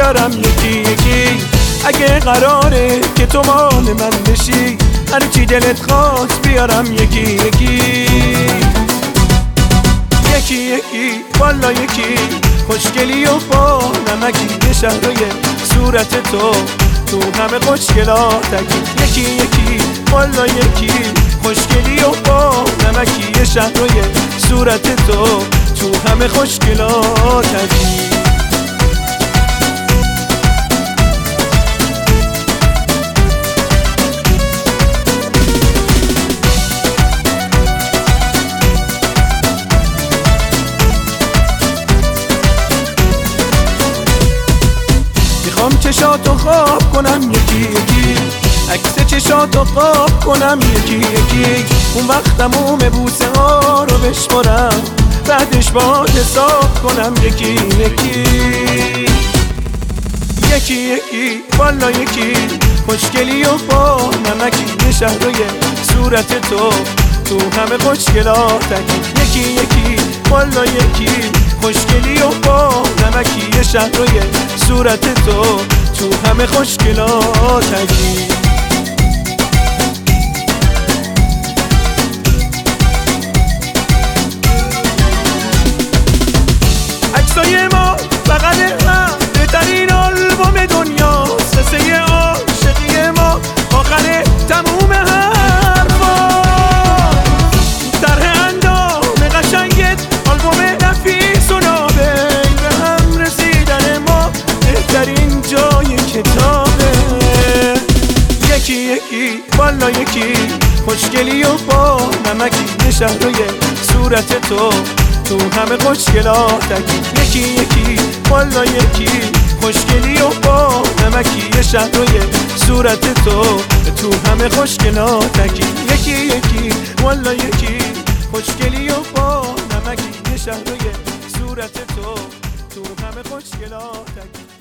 بیارم یکی یکی. اگه قراره که تو مال من بشی، هرچی دلت خواست بیارم یکی یکی. یکی یکی والا یکی، خوشگلی و با نمکی شهرای صورت تو همه خوشگلاتکی. یکی یکی والا یکی، خوشگلی و با نمکی شهرای صورت تو همه خوشگلاتکی. میخوام چشاتو خواب کنم یکی یکی، عکس چشاتو خواب کنم یکی یکی. اون وقت تموم بوسه ها رو بشمارم، بعدش باهات حساب کنم یکی یکی. یکی یکی والا یکی، خوشگلی و با نمکی شهرای صورت تو همه خوشگلاتکی. یکی یکی والا یکی، خوشگلی و با نمکی شهرای صورت تو همه خوشگلاتکی. عکسای ما بغل هم بهترین آلبوم دنیاست. قصه عاشقی ما آخر تموم حرفا، طرح اندام قشنگت آلبوم نفیس و نابل. به هم رسیدن ما بهترین جای کتابه. یکی یکی والا یکی، خوشگلی و با نمکی شهرای صورت تو همه خوشگلاتکی. یکی یکی والا یکی، خوشگلی و با نمکی شهرای صورت تو همه خوشگلاتکی. یکی یکی والا یکی، خوشگلی و با نمکی شهرای صورت تو همه خوشگلاتکی.